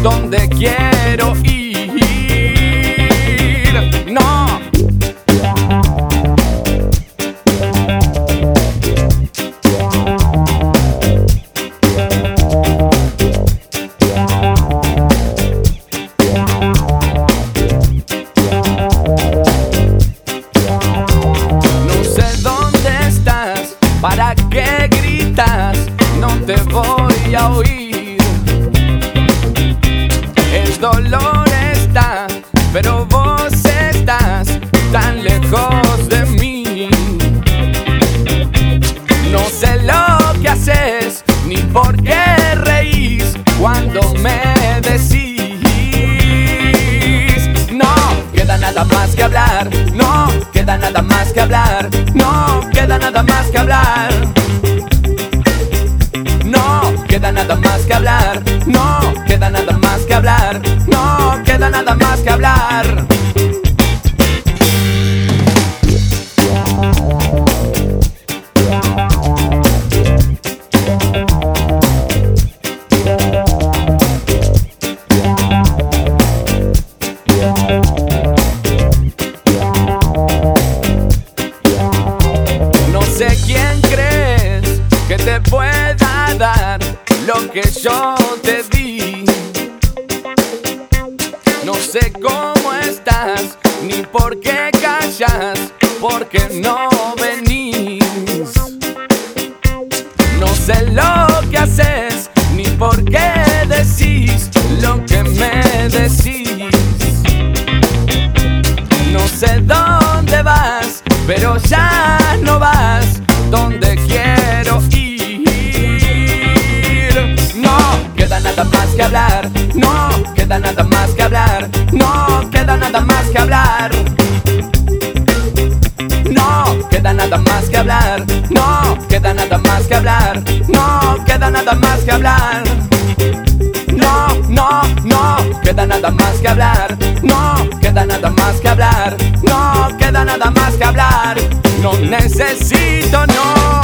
donde quiero ir. No. ¿Para qué gritas? No te voy a oír. El dolor está, pero vos estás tan lejos de mí. No sé lo que haces, ni por qué reís cuando me decís. No queda nada más que hablar, no queda nada más que hablar, no queda nada más que hablar. No queda nada más que hablar, no queda nada más que hablar, no queda nada más que hablar. No sé quién crees que te pueda dar lo que yo te di. No sé cómo estás, ni por qué callas, porque no venís. No sé lo que haces, ni por qué decís lo que me decís. No sé dónde vas, pero ya no vas donde quiero ir. No queda nada más que hablar, no queda nada más que hablar, no queda nada más que hablar. No queda nada más que hablar, no queda nada más que hablar, no queda nada más que hablar. No, no, no queda nada más que hablar, no queda nada más que hablar, no queda nada más que hablar. No necesito, no.